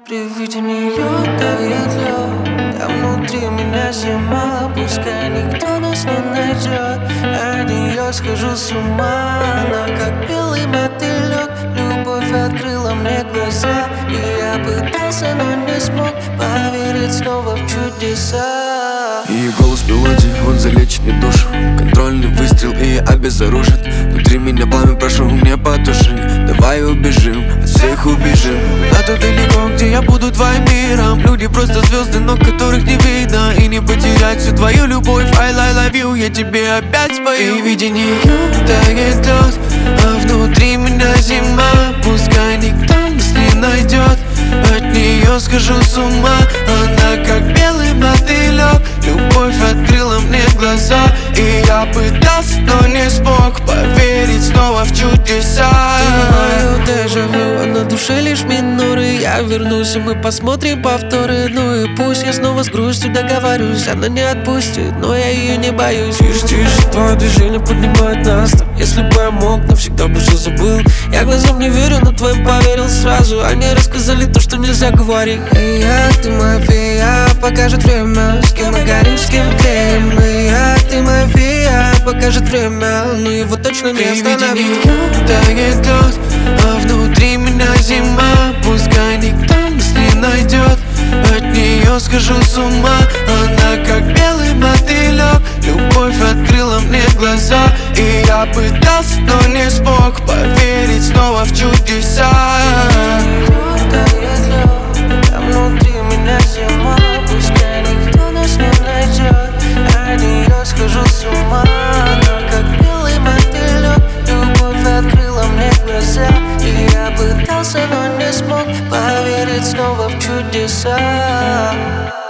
При виде нее тает лед, а внутри меня зима. Пускай никто нас не найдет, от нее схожу с ума. Она как белый мотылек, любовь открыла мне глаза. И я пытался, но не смог поверить снова в чудеса. Ее голос мелодии, он залечит мне душу. Контрольный выстрел и обезоружит. Внутри меня пламя, прошу, не потуши. Давай убежим, от всех убежим. А то далеко, где я буду твоим миром. Люди просто звезды, но которых не видно. И не потерять всю твою любовь. I love you, я тебе опять спою. И видя нее тает лед, а внутри меня зима. Пускай никто нас не найдет, от нее схожу с ума. Она как белый мотылек, любовь открыла мне глаза. И я пытался, но не смог поверить снова в чудеса. Мое дежавю, а на душе лишь миноры. Я вернусь, и мы посмотрим повторы. Ну и пусть я снова с грустью договорюсь. Она не отпустит, но я ее не боюсь. Тише, тише, твое движение поднимает нас. Если бы я мог, навсегда бы все забыл. Я глазам не верю, но твоим поверил сразу. Они рассказали то, что нельзя говорить. И я, ты моя фея, покажет время. С кем мы горим, с кем тлеем. И я, ты моя фея, покажет время. Но его точно не остановить. Тает лед, а внутри меня зима. Пускай никто нас не найдет, от нее схожу с ума. Она как белый мотылек, любовь открыла мне глаза. И я пытался, но не смог поверить снова в чудеса. Тает лед, а внутри меня зима. Пускай никто нас не найдет, от нее схожу с ума. Она как белый мотылек, любовь открыла мне глаза. И я пытался, но не смог поверить снова в чудеса.